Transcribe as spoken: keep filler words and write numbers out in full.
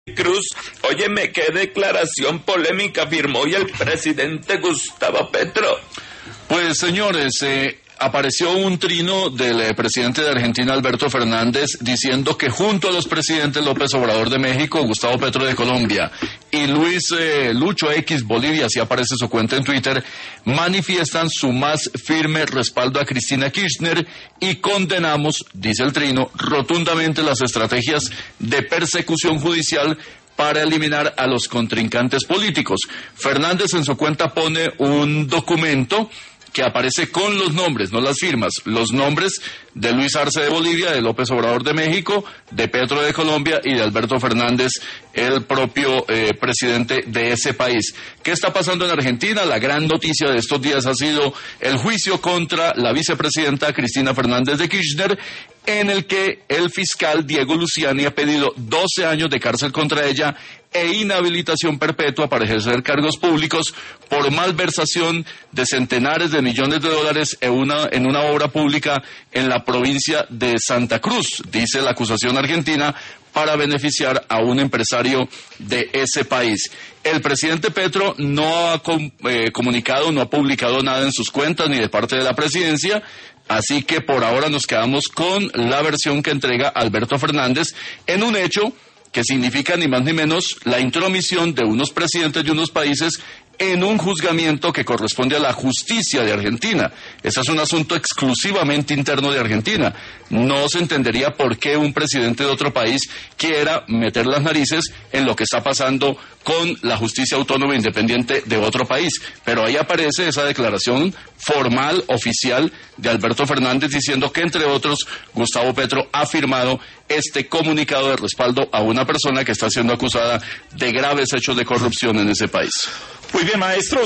Cruz, óyeme, qué declaración polémica firmó hoy el presidente Gustavo Petro. Pues señores, eh, apareció un trino del eh, presidente de Argentina, Alberto Fernández, diciendo que junto a los presidentes López Obrador de México, Gustavo Petro de Colombia y Luis eh, Lucho X Bolivia, así aparece su cuenta en Twitter, manifiestan su más firme respaldo a Cristina Kirchner y condenamos, dice el trino, rotundamente las estrategias de persecución judicial para eliminar a los contrincantes políticos. Fernández en su cuenta pone un documento que aparece con los nombres, no las firmas, los nombres de Luis Arce de Bolivia, de López Obrador de México, de Petro de Colombia y de Alberto Fernández, el propio eh, presidente de ese país. ¿Qué está pasando en Argentina? La gran noticia de estos días ha sido el juicio contra la vicepresidenta Cristina Fernández de Kirchner, en el que el fiscal Diego Luciani ha pedido doce años de cárcel contra ella e inhabilitación perpetua para ejercer cargos públicos por malversación de centenares de millones de dólares en una, en una obra pública en la provincia de Santa Cruz, dice la acusación argentina, para beneficiar a un empresario de ese país. El presidente Petro no ha com, eh, comunicado, no ha publicado nada en sus cuentas ni de parte de la presidencia, así que por ahora nos quedamos con la versión que entrega Alberto Fernández en un hecho que significa ni más ni menos la intromisión de unos presidentes de unos países en un juzgamiento que corresponde a la justicia de Argentina. Ese es un asunto exclusivamente interno de Argentina. No se entendería por qué un presidente de otro país quiera meter las narices en lo que está pasando con la justicia autónoma independiente de otro país. Pero ahí aparece esa declaración formal, oficial, de Alberto Fernández diciendo que, entre otros, Gustavo Petro ha firmado este comunicado de respaldo a una persona que está siendo acusada de graves hechos de corrupción en ese país. Muy bien, maestro.